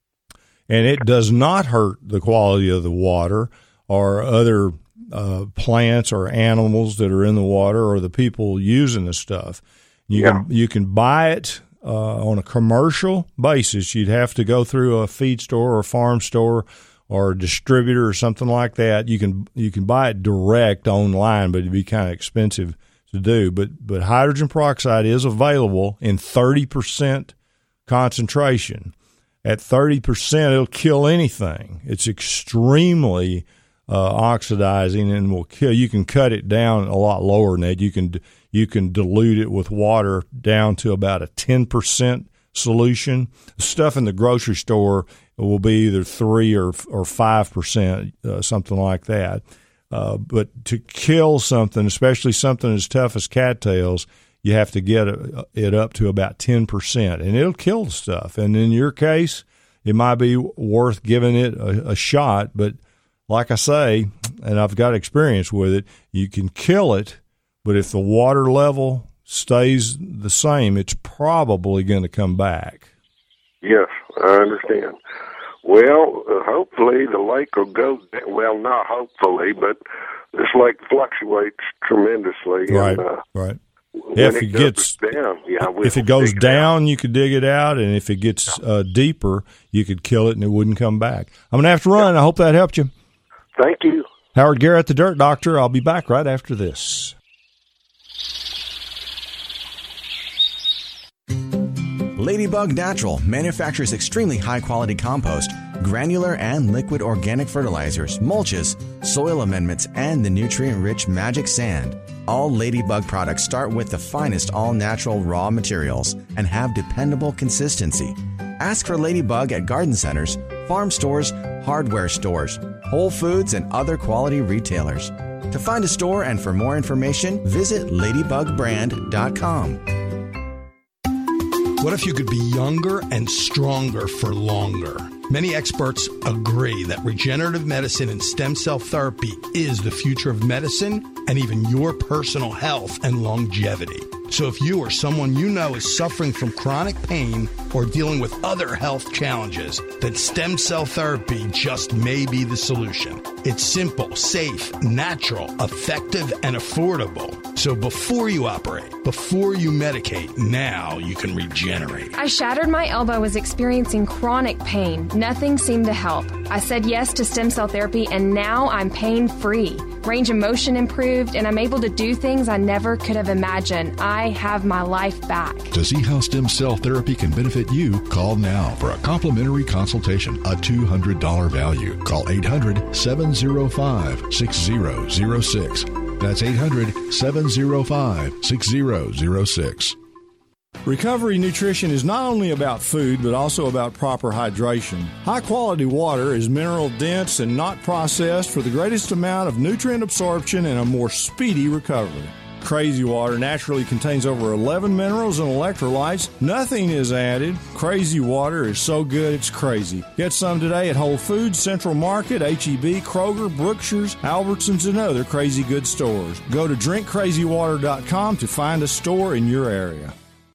Speaker 2: And it does not hurt the quality of the water or other uh, plants or animals that are in the water or the people using the stuff. You
Speaker 14: Yeah.
Speaker 2: can you can buy it uh, uh, on a commercial basis, you'd have to go through a feed store or a farm store or a distributor or something like that. You can you can buy it direct online, but it'd be kind of expensive to do. But but hydrogen peroxide is available in thirty percent concentration. At thirty percent, it'll kill anything. It's extremely uh, oxidizing and will kill. You can cut it down a lot lower than that. You can you can dilute it with water down to about a ten percent solution. The stuff in the grocery store will be either three or or five percent, uh, something like that. Uh, but to kill something, especially something as tough as cattails, you have to get it up to about ten percent, and it'll kill the stuff. And in your case, it might be worth giving it a, a shot. But like I say, and I've got experience with it, you can kill it, but if the water level stays the same, it's probably going to come back.
Speaker 14: Yes, I understand. Well, uh, hopefully the lake will go, well, not hopefully, but this lake fluctuates tremendously.
Speaker 2: Right,
Speaker 14: and, uh,
Speaker 2: right. If it, it gets
Speaker 14: down, yeah,
Speaker 2: if it goes down, you could dig it out, and if it gets uh, deeper, you could kill it, and it wouldn't come back. I'm going to have to run. I hope that helped you.
Speaker 14: Thank you.
Speaker 2: Howard Garrett, the Dirt Doctor. I'll be back right after this.
Speaker 15: Ladybug Natural manufactures extremely high-quality compost, granular and liquid organic fertilizers, mulches, soil amendments, and the nutrient-rich Magic Sand. All Ladybug products start with the finest all-natural raw materials and have dependable consistency. Ask for Ladybug at garden centers, farm stores, hardware stores, Whole Foods, and other quality retailers. To find a store and for more information, visit ladybug brand dot com.
Speaker 16: What if you could be younger and stronger for longer? Many experts agree that regenerative medicine and stem cell therapy is the future of medicine and even your personal health and longevity. So if you or someone you know is suffering from chronic pain or dealing with other health challenges, then stem cell therapy just may be the solution. It's simple, safe, natural, effective, and affordable. So before you operate, before you medicate, now you can regenerate.
Speaker 17: I shattered my elbow, was experiencing chronic pain. Nothing seemed to help. I said yes to stem cell therapy, and now I'm pain-free. Range of motion improved, and I'm able to do things I never could have imagined. I have my life back.
Speaker 9: To see how stem cell therapy can benefit you, call now for a complimentary consultation, a two hundred dollars value. Call eight hundred, seven oh five, six oh oh six. That's eight hundred, seven oh five, six oh oh six.
Speaker 2: Recovery Nutrition is not only about food, but also about proper hydration. High-quality water is mineral-dense and not processed for the greatest amount of nutrient absorption and a more speedy recovery. Crazy Water naturally contains over eleven minerals and electrolytes. Nothing is added. Crazy Water is so good it's crazy. Get some today at Whole Foods, Central Market, H E B, Kroger, Brookshire's, Albertsons, and other crazy good stores. Go to drink crazy water dot com to find a store in your area.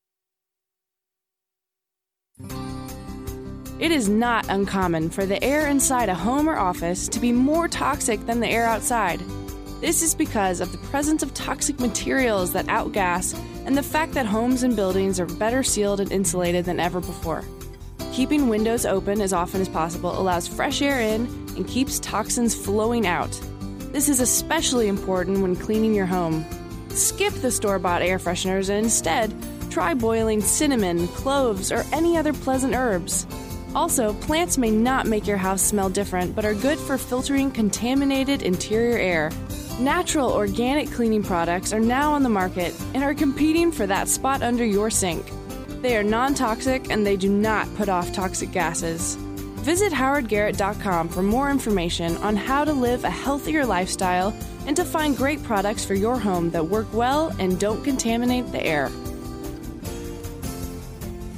Speaker 1: It is not uncommon for the air inside a home or office to be more toxic than the air outside. This is because of the presence of toxic materials that outgas and the fact that homes and buildings are better sealed and insulated than ever before. Keeping windows open as often as possible allows fresh air in and keeps toxins flowing out. This is especially important when cleaning your home. Skip the store-bought air fresheners and instead try boiling cinnamon, cloves, or any other pleasant herbs. Also, plants may not make your house smell different, but are good for filtering contaminated interior air. Natural organic cleaning products are now on the market and are competing for that spot under your sink. They are non-toxic and they do not put off toxic gases. Visit howard garrett dot com for more information on how to live a healthier lifestyle and to find great products for your home that work well and don't contaminate the air.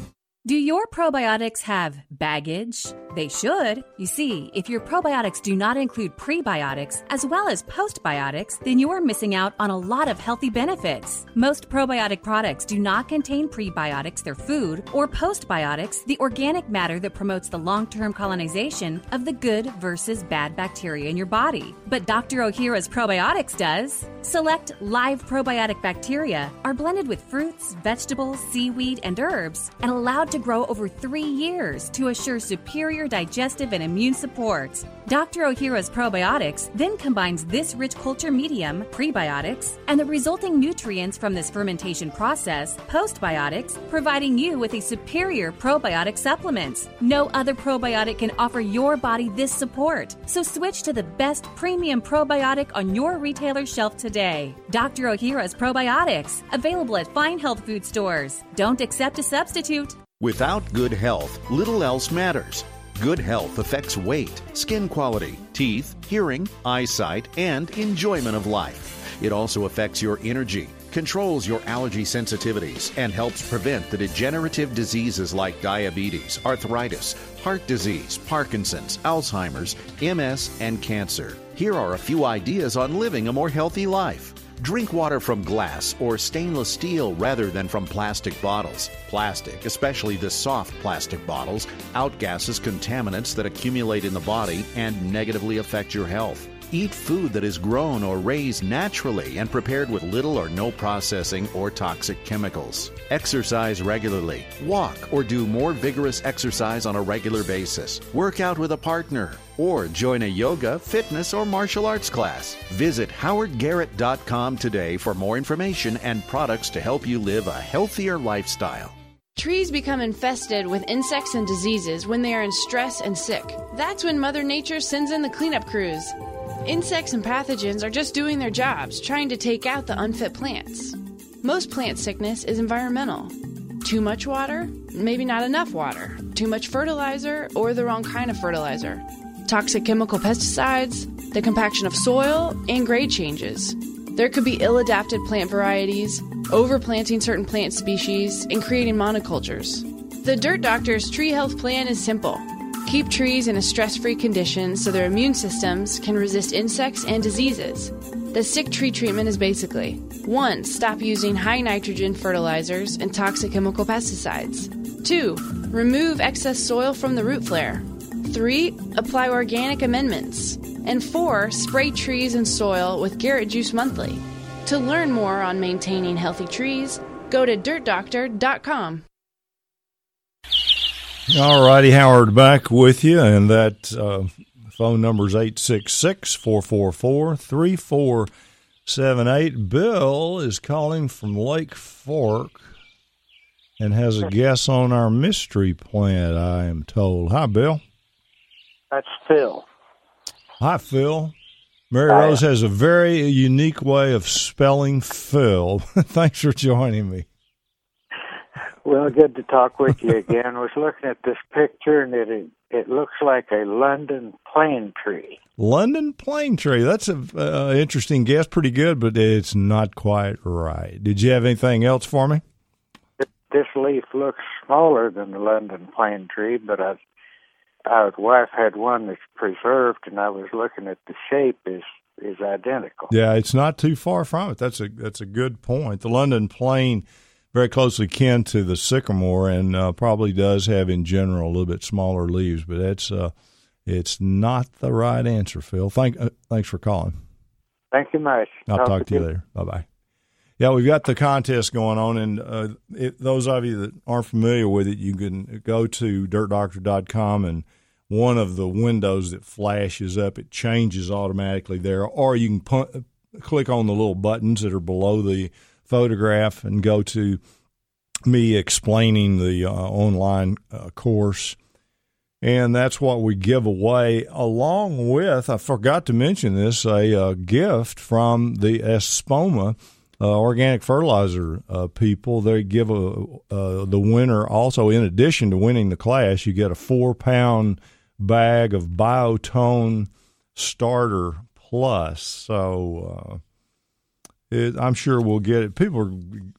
Speaker 18: Do your probiotics have baggage? They should. You see, if your probiotics do not include prebiotics as well as postbiotics, then you're missing out on a lot of healthy benefits. Most probiotic products do not contain prebiotics, their food, or postbiotics, the organic matter that promotes the long-term colonization of the good versus bad bacteria in your body. But Doctor Ohhira's probiotics does. Select live probiotic bacteria are blended with fruits, vegetables, seaweed, and herbs and allowed to grow over three years to assure superior digestive and immune support. Doctor Ohhira's probiotics then combines this rich culture medium, prebiotics, and the resulting nutrients from this fermentation process, postbiotics, providing you with a superior probiotic supplement. No other probiotic can offer your body this support, so switch to the best premium probiotic on your retailer shelf today. Doctor Ohhira's probiotics, available at fine health food stores. Don't accept a substitute.
Speaker 7: Without good health, little else matters. Good health affects weight, skin quality, teeth, hearing, eyesight, and enjoyment of life. It also affects your energy, controls your allergy sensitivities, and helps prevent the degenerative diseases like diabetes, arthritis, heart disease, Parkinson's, Alzheimer's, M S, and cancer. Here are a few ideas on living a more healthy life. Drink water from glass or stainless steel rather than from plastic bottles. Plastic, especially the soft plastic bottles, outgasses contaminants that accumulate in the body and negatively affect your health. Eat food that is grown or raised naturally and prepared with little or no processing or toxic chemicals. Exercise regularly. Walk or do more vigorous exercise on a regular basis. Work out with a partner or join a yoga, fitness, or martial arts class. Visit howard garrett dot com today for more information and products to help you live a healthier lifestyle.
Speaker 1: Trees become infested with insects and diseases when they are in stress and sick. That's when Mother Nature sends in the cleanup crews. Insects and pathogens are just doing their jobs, trying to take out the unfit plants. Most plant sickness is environmental. Too much water, maybe not enough water. Too much fertilizer, or the wrong kind of fertilizer. Toxic chemical pesticides, the compaction of soil, and grade changes. There could be ill-adapted plant varieties, overplanting certain plant species, and creating monocultures. The Dirt Doctor's tree health plan is simple. Keep trees in a stress-free condition so their immune systems can resist insects and diseases. The sick tree treatment is basically one. Stop using high nitrogen fertilizers and toxic chemical pesticides. two. Remove excess soil from the root flare. three. Apply organic amendments. And four. Spray trees and soil with Garrett Juice Monthly. To learn more on maintaining healthy trees, go to dirt doctor dot com.
Speaker 2: All righty, Howard, back with you, and that uh, phone number is eight six six, four four four, three four seven eight. Bill is calling from Lake Fork and has a guess on our mystery plant, I am told. Hi, Bill.
Speaker 19: That's Phil.
Speaker 2: Hi, Phil. Mary Hi. Rose has a very unique way of spelling Phil. Thanks for joining me.
Speaker 19: Well, good to talk with you again. I was looking at this picture, and it it looks like a London plane tree.
Speaker 2: London plane tree. That's an uh, interesting guess. Pretty good, but it's not quite right. Did you have anything else for me?
Speaker 19: This leaf looks smaller than the London plane tree, but I, our wife had one that's preserved, and I was looking at the shape is is identical.
Speaker 2: Yeah, it's not too far from it. That's a that's a good point. The London plane, very closely kin to the sycamore, and uh, probably does have in general a little bit smaller leaves, but it's uh, it's not the right answer, Phil. Thank uh, thanks for calling.
Speaker 19: Thank you much.
Speaker 2: I'll talk, talk to you later. Bye bye. Yeah, we've got the contest going on, and uh, it, those of you that aren't familiar with it, you can go to dirt doctor dot com, and one of the windows that flashes up, it changes automatically there, or you can pu- click on the little buttons that are below the photograph and go to me explaining the uh, online uh, course. And that's what we give away, along with, I forgot to mention this, a uh, gift from the Espoma uh, organic fertilizer uh, people. They give a, uh, the winner also, in addition to winning the class, you get a four-pound bag of Biotone Starter Plus. So, uh, it, I'm sure we'll get it. People are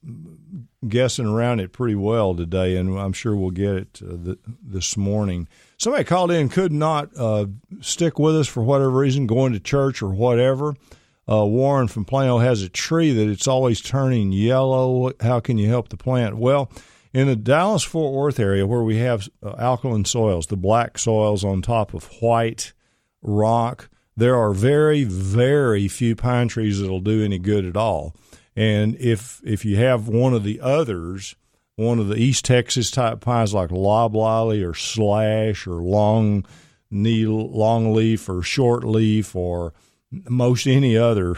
Speaker 2: guessing around it pretty well today, and I'm sure we'll get it uh, the, this morning. Somebody called in, could not uh, stick with us for whatever reason, going to church or whatever. Uh, Warren from Plano has a tree that it's always turning yellow. How can you help the plant? Well, in the Dallas-Fort Worth area where we have uh, alkaline soils, the black soils on top of white rock, there are very, very few pine trees that will do any good at all. And if if you have one of the others, one of the East Texas type pines like loblolly or slash or long needle, long leaf or short leaf or most any other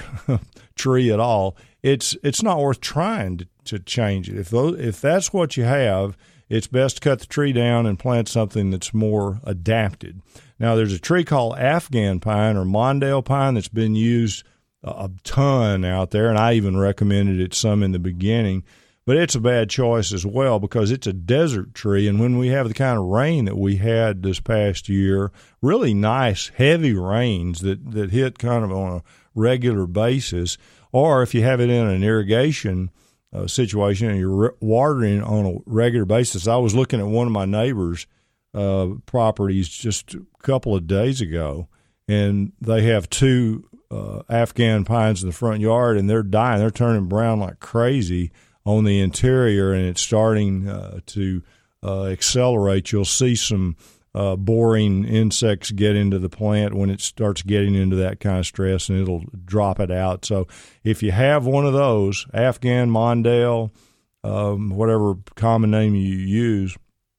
Speaker 2: tree at all, it's it's not worth trying to, to change it. If those, if that's what you have, it's best to cut the tree down and plant something that's more adapted. Now, there's a tree called Afghan pine or Mondale pine that's been used a ton out there, and I even recommended it some in the beginning. But it's a bad choice as well because it's a desert tree, and when we have the kind of rain that we had this past year, really nice, heavy rains that, that hit kind of on a regular basis, or if you have it in an irrigation uh, situation and you're watering on a regular basis. I was looking at one of my neighbors' uh, properties just a couple of days ago, and they have two uh, Afghan pines in the front yard, and they're dying. They're turning brown like crazy on the interior, and it's starting uh, to uh, accelerate. You'll see some uh, boring insects get into the plant when it starts getting into that kind of stress, and it'll drop it out. So if you have one of those, Afghan, Mondale, um, whatever common name you use,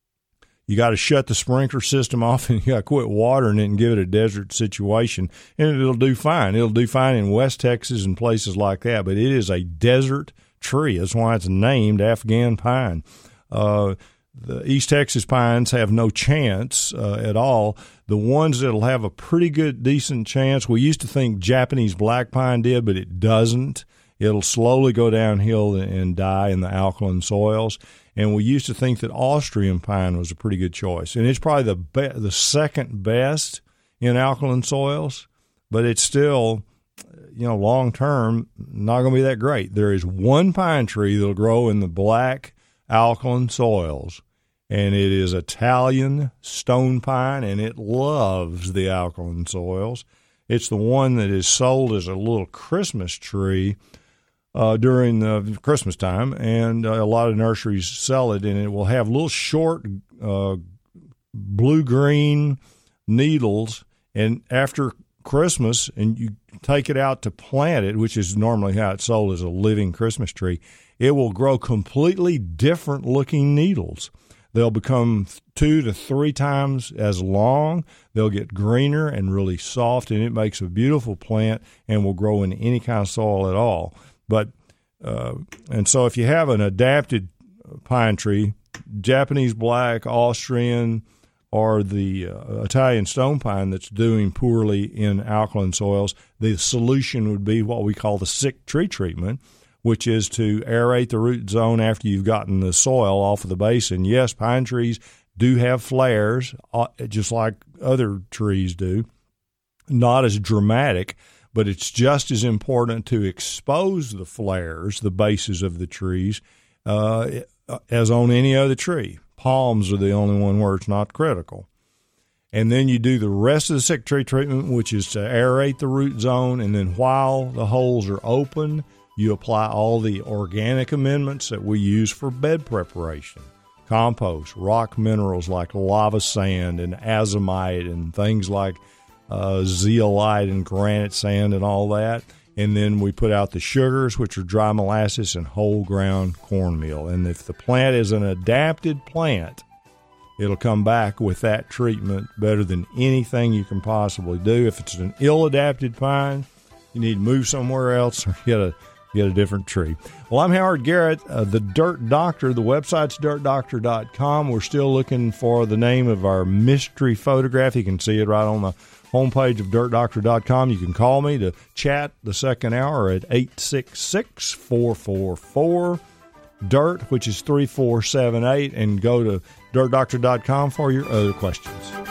Speaker 2: you got to shut the sprinkler system off, and you got to quit watering it and give it a desert situation, and it'll do fine. It'll do fine in West Texas and places like that, but it is a desert tree. That's why it's named Afghan pine. Uh, the East Texas pines have no chance uh, at all. The ones that'll have a pretty good, decent chance, we used to think Japanese black pine did, but it doesn't. It'll slowly go downhill and die in the alkaline soils. And we used to think that Austrian pine was a pretty good choice. And it's probably the be- the second best in alkaline soils, but it's still, you know, long term, not going to be that great. There is one pine tree that'll grow in the black alkaline soils, and it is Italian stone pine, and it loves the alkaline soils. It's the one that is sold as a little Christmas tree uh, during the Christmas time, and uh, a lot of nurseries sell it, and it will have little short uh, blue-green needles, and after Christmas, and you take it out to plant it, which is normally how it's sold as a living Christmas tree, it will grow completely different looking needles. They'll become two to three times as long. They'll get greener and really soft, and it makes a beautiful plant and will grow in any kind of soil at all. But uh, and so if you have an adapted pine tree, Japanese black, Austrian, or the uh, Italian stone pine that's doing poorly in alkaline soils, the solution would be what we call the sick tree treatment, which is to aerate the root zone after you've gotten the soil off of the base. And yes, pine trees do have flares, uh, just like other trees do. Not as dramatic, but it's just as important to expose the flares, the bases of the trees, uh, as on any other tree. Palms are the only one where it's not critical. And then you do the rest of the sick tree treatment, which is to aerate the root zone, and then while the holes are open, you apply all the organic amendments that we use for bed preparation. Compost, rock minerals like lava sand and azomite and things like uh, zeolite and granite sand and all that. And then we put out the sugars, which are dry molasses and whole ground cornmeal. And if the plant is an adapted plant, it'll come back with that treatment better than anything you can possibly do. If it's an ill-adapted pine, you need to move somewhere else or get a get a different tree. Well, I'm Howard Garrett, uh, the Dirt Doctor. The website's dirt doctor dot com. We're still looking for the name of our mystery photograph. You can see it right on the homepage of dirt doctor dot com. You can call me to chat the second hour at eight six six, four four four, D I R T, which is three four seven eight, and go to dirt doctor dot com for your other questions.